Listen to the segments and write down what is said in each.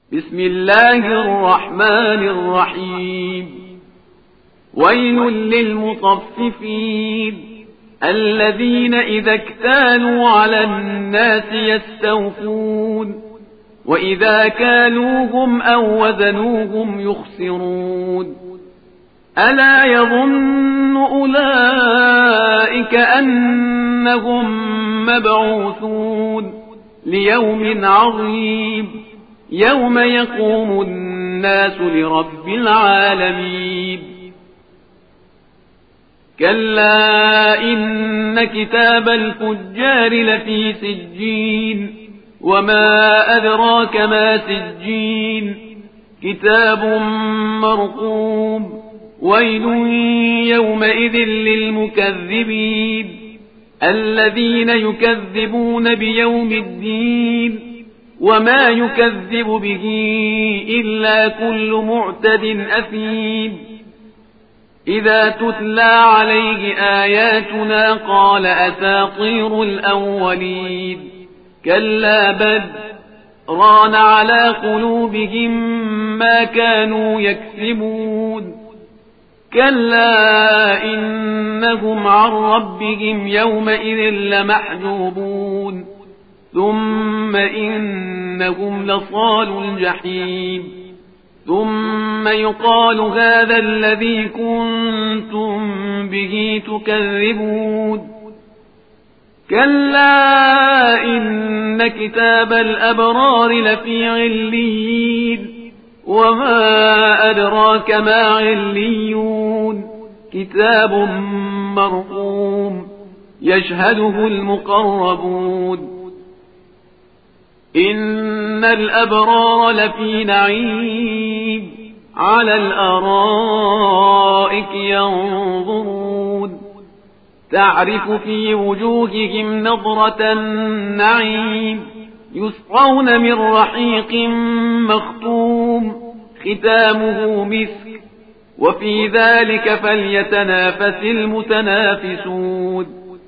بسم الله الرحمن الرحيم. ويل للمطففين الذين إذا اكتالوا على الناس يستوفون وإذا كالوهم أو وزنوهم يخسرون. ألا يظن أولئك أنهم مبعوثون ليوم عظيم يوم يقوم الناس لرب العالمين. كلا إن كتاب الفجار لفي سجين وما أدراك ما سجين كتاب مرقوم. ويل يومئذ للمكذبين الذين يكذبون بيوم الدين وما يكذب به إلا كل معتد أثيم. إذا تتلى عليه آياتنا قال أساطير الأولين. كلا بل ران على قلوبهم ما كانوا يكسبون. كلا إنهم عن ربهم يومئذ لمحجوبون ثم إنهم لصال الجحيم. ثم يقال هذا الذي كنتم به تكذبون. كلا إن كتاب الأبرار لفي عليين وما أدراك ما عليون كتاب مرقوم يشهده المقربون. إن الأبرار لفي نعيم على الأرائك ينظرون تعرف في وجوههم نضرة النعيم يسقون من رحيق مختوم ختامه مسك وفي ذلك فليتنافس المتنافسون.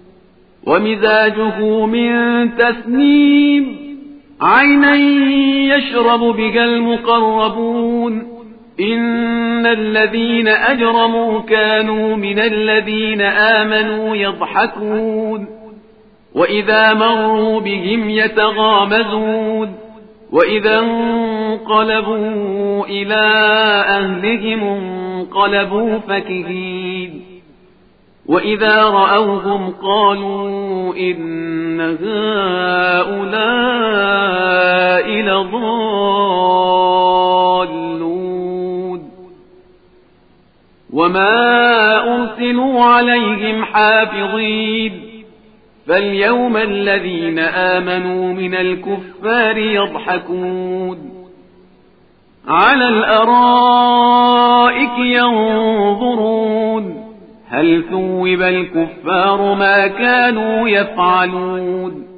ومزاجه من تسنيم عينا يشرب بها المقربون. إن الذين أجرموا كانوا من الذين آمنوا يضحكون وإذا مروا بهم يتغامزون وإذا انقلبوا إلى أهلهم انقلبوا فكهين وإذا رأوهم قالوا إن هؤلاء لضالون. وما أرسلوا عليهم حافظين فاليوم الذين آمنوا من الكفار يضحكون على الأرائك ينظرون هل ثوب الكفار ما كانوا يفعلون.